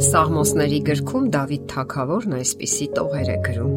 Սաղմոսների գրքում Դավիթ թագավորն այսպիսի տողեր է գրում.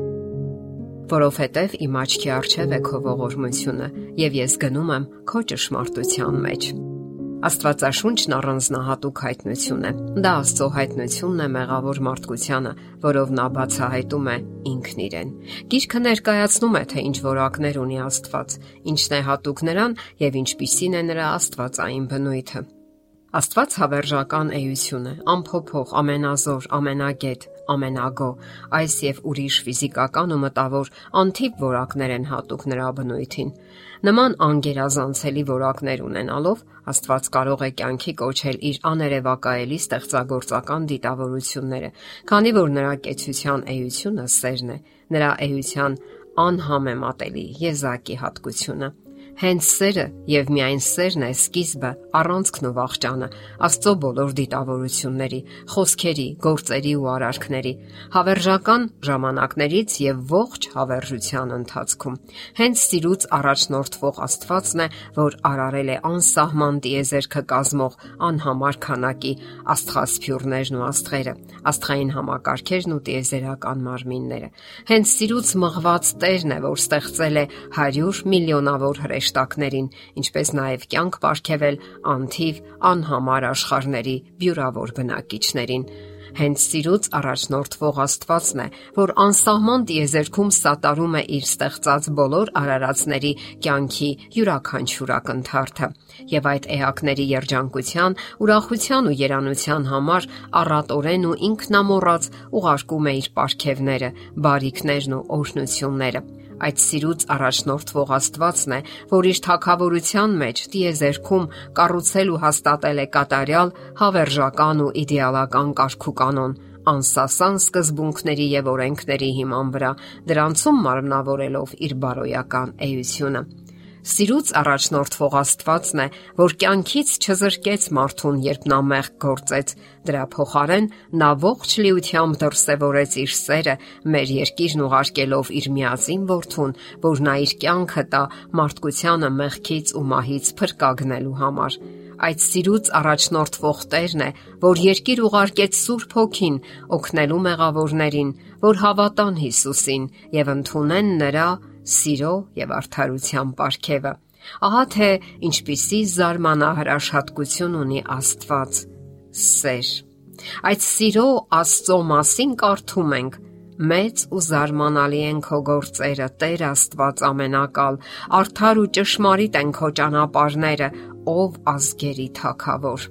Որովհետև իմ աչքի առջև է քո ողորմությունը, եւ ես գնում եմ քո ճշմարտության մեջ։ Աստվածաշունչն առանձնահատուկ հայտնություն է։ Դա Աստծո հայտնությունն է մեղավոր մարդկությանը, որով նա բացահայտում է ինքն իրեն։ Գիրքը ներկայացնում է, թե ինչ որակներ ունի Աստված, ինչն է հատուկ նրան եւ ինչպիսին է նրա աստվածային բնույթը։ Աստված հավերժական էություն է, անփոփոխ, ամենազոր, ամենագետ, ամենագո, այս եւ ուրիշ ֆիզիկական ու մտավոր անթիվ որակներ են հատուկ նրա բնույթին։ Նման անգերազանցելի որակներ ունենալով Աստված կարող է կյանքի կոչել իր աներևակայելի ստեղծագործական դիտավորությունները, քանի որ նրա կեցության էությունը սերն է, նրա էության անհամեմատելի եզակի հատկությունը։ Հենց սերը եւ միայն սերն է սկիզբը, առանցքն ու վախճանը Աստծո բոլոր դիտավորությունների, խոսքերի, գործերի ու արարքների, հավերժական ժամանակներից եւ ողջ հավերժության ընթացքում։ Հենց սիրուց առաջնորդվող Աստվածն է, որ արարել է անսահման տիեզերքը կազմող անհամար քանակի աստղասփյուռներն ու աստղերը, աստղային համակարգերն ու տիեզերական մարմինները։ Հենց սիրուց մղված Տերն է, որ ստեղծել է 100 միլիոնավոր հրեշտակներին, ինչպես նաև կյանք պարգևել անթիվ անհամար աշխարհների բյուրավոր բնակիչներին։ Հենց սիրուց առաջնորդվող Աստվածն է, որ անսահման տիեզերքում սատարում է իր ստեղծած բոլոր արարածների կյանքի յուրաքանչյուր ակնթարթը, եւ այդ էակների երջանկության, ուրախության ու երանության համար առատորեն ու ինքնամոռաց ուղարկում է իր պարգևները, բարիքներն ու օրհնությունները։ Այդ սիրուց առաջնորդվող Աստվածն է, որ իր թագավորության մեջ տիեզերքում կառուցել ու հաստատել է կատարյալ, հավերժական ու իդեալական կարգուկանոն, անսասան սկզբունքների եւ օրենքների հիման վրա, դրանցում մարմնավորելով իր բարոյական էությունը։ Սիրուց առաջնորդվող Աստվածն է, որ կյանքից չզրկեց մարդուն, երբ նա մեղք գործեց, դրա փոխարեն նա ողջ լիությամբ դրսևորեց իր սերը, մեր երկիրն ուղարկելով իր միածին որդուն, որ նա իր կյանքը տա մարդկությանը մեղքից ու մահից փրկագնելու համար։ Այդ սիրուց առաջնորդվող Տերն է, որ երկիր ուղարկեց Սուրբ Հոգին, օգնելու մեղավորներին, որ հավատան Հիսուսին եւ ընդունեն նրա սիրո եւ արդարության պարգևը։ Ահա թե ինչպիսի զարմանահրաշ հատկություն ունի Աստված՝ սեր։ Այդ սիրո Աստծո մասին կարդում ենք. Մեծ ու զարմանալի են քո գործերը, Տեր Աստված ամենակալ, արդար ու ճշմարիտ են քո ճանապարհները, ով ազգերի Թագավոր։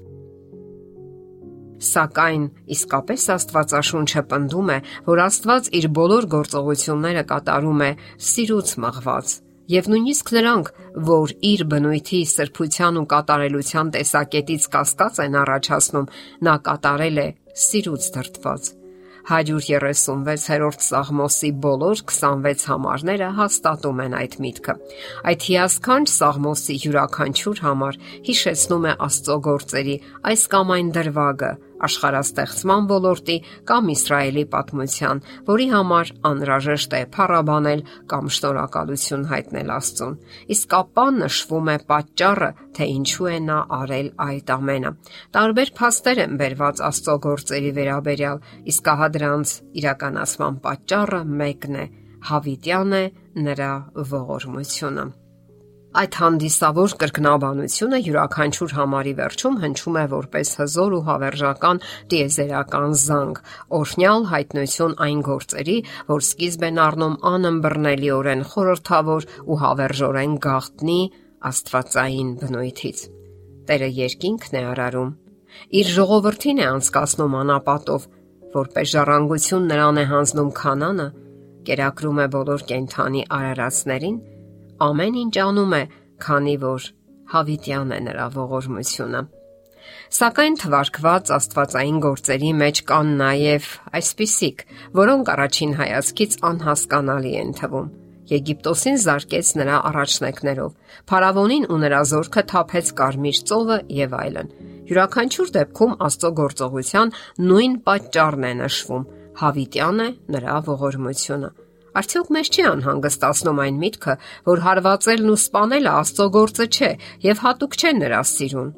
Սակայն իսկապես Աստվածաշունչը պնդում է, որ Աստված իր բոլոր գործողությունները կատարում է սիրուց մղված, եւ նույնիսկ նրանք, որ իր բնույթի սրբության ու կատարելության տեսակետից կասկած են առաջացնում, նա կատարել է սիրուց դրդված։ 136-րդ Սաղմոսի բոլոր 26 համարները հաստատում են այդ միտքը։ Այդ հիասքանչ Սաղմոսի յուրաքանչյուր համար հիշեցնում է Աստծո գործերի այս կամ այն դրվագը, աշխարհաստեղծման ոլորտի կամ Իսրայելի պատմության, որի համար անհրաժեշտ է փառաբանել կամ շնորհակալություն հայտնել Աստծուն։ Իսկ ապա նշվում է պատճառը, թե ինչու է նա արել այդ ամենը։ Տարբեր փաստեր են բերված Աստծո գործերի վերաբերյալ, իսկ ահա դրանց իրականացման պատճառը մեկն է՝ հավիտյան է նրա ողորմությունը։ Այդ հանդիսավոր կրկնաբանությունը յուրաքանչյուր համարի վերջում հնչում է որպես հզոր ու հավերժական տիեզերական զանգ, օրհնյալ հայտնություն այն գործերի, որ սկիզբ են առնում անըմբռնելիորեն խորհրդավոր ու հավերժորեն գաղտնի աստվածային բնույթից։ Տերը երկինքն է արարում, իր ժողովրդին է անցկացնում անապատով, որպես ժառանգություն նրան է հանձնում Քանանը, կերակրում է բոլոր կենդանի արարածներին, ամեն ինչ անում է, քանի որ հավիտյան է նրա ողորմությունը։ Սակայն թվարկված աստվածային գործերի մեջ կան նաև այսպիսիք, որոնք առաջին հայացքից անհասկանալի են թվում։ Եգիպտոսին զարկեց նրա առաջնեկներով, Փարավոնին ու նրա զորքը թափեց Կարմիր ծովը եւ այլն։ Յուրաքանչյուր դեպքում Աստծո գործողության նույն պատճառն է նշվում՝ հավիտյան է նրա ողորմությունը։ Արդյոք մեզ չի անհանգստացնում այն միտքը, որ հարվածելն ու սպանելը Աստծո գործը չէ եւ հատուկ չէ նրա սիրուն։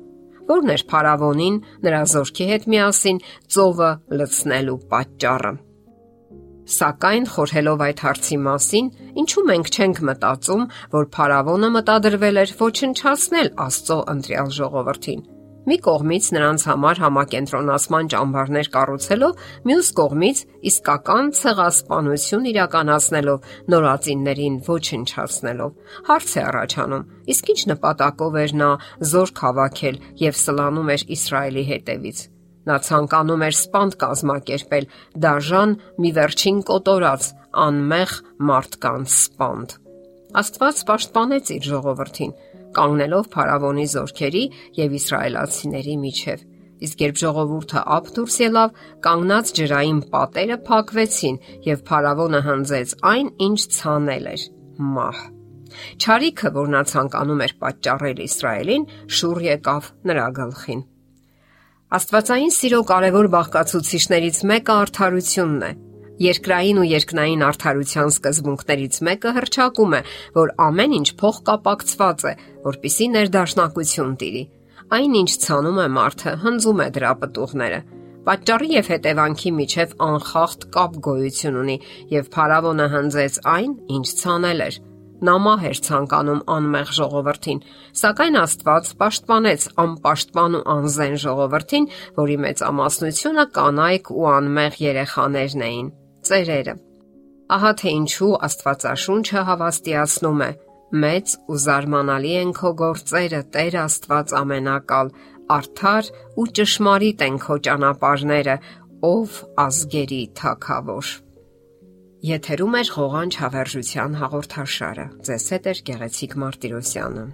որն էր փարավոնին նրա զորքի հետ միասին ծովը լցնելու պատճառը։ Սակայն խորհելով այդ հարցի մասին, ինչու մենք չենք մտածում, որ փարավոնը մտադրվել էր ոչնչացնել Աստծո ընտրյալ ժողովրդին։ Մի կողմից նրանց համար համակենտրոնացման ճամբարներ կառուցելով, մյուս կողմից իսկական ցեղասպանություն իրականացնելով, նորածիններին ոչնչացնելով։ Հարց է առաջանում. իսկ ինչ նպատակով էր նա զորք հավաքել եւ սլանում էր Իսրայելի հետևից։ Նա ցանկանում էր սպանդ կազմակերպել, դաժան մի վերջին կոտորած, անմեղ մարդկանց սպանդ։ Աստված պաշտպանեց իր ժողովրդին, կանգնելով փարավոնի զորքերի եւ իսրայելացիների միջև։ Իսկ երբ ժողովուրդը ափ դուրս ելավ, կանգնած ջրային պատերը փակվեցին եւ փարավոնը հնձեց այն, ինչ ցանել էր՝ մահ։ Չարիքը, որ նա ցանկանում էր պատճառել Իսրայելին, շուռ եկավ նրա գլխին։ Աստվածային սիրո կարևոր բաղկացուցիչներից մեկը արդարությունն է։ Երկրային ու երկնային արդարության սկզբունքներից մեկը հռչակում է, որ ամեն ինչ փոխկապակցված է, որպիսի ներդաշնակություն տիրի։ Այն ինչ ցանում է մարդը, հնձում է դրա պտուղները։ Պատճառի եւ հետևանքի միջև անխախտ կապ գոյություն ունի, եւ փարավոնը հնձեց այն, ինչ ցանել էր։ Նա մահ էր ցանկանում անմեղ ժողովրդին, սակայն Աստված պաշտպանեց անպաշտպան ու անզեն ժողովրդին, որի մեծամասնությունը կանայք ու անմեղ երեխաներն էին, ծերերը։ Ահա թե ինչու Աստվածաշունչը հավաստիացնում է. մեծ ու զարմանալի են քո գործերը, Տեր Աստված ամենակալ, արդար ու ճշմարիտ են քո ճանապարհները, ով ազգերի Թագավոր։ Եթերում է ղողանջ հավերժության հաղորդաշարը։ Ձեզ հետ է Գեղեցիկ Մարտիրոսյանը։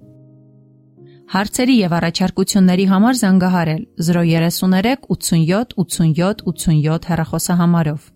Հարցերի եւ առաջարկությունների համար զանգահարել 033 87 87 87 հեռախոսահամարով։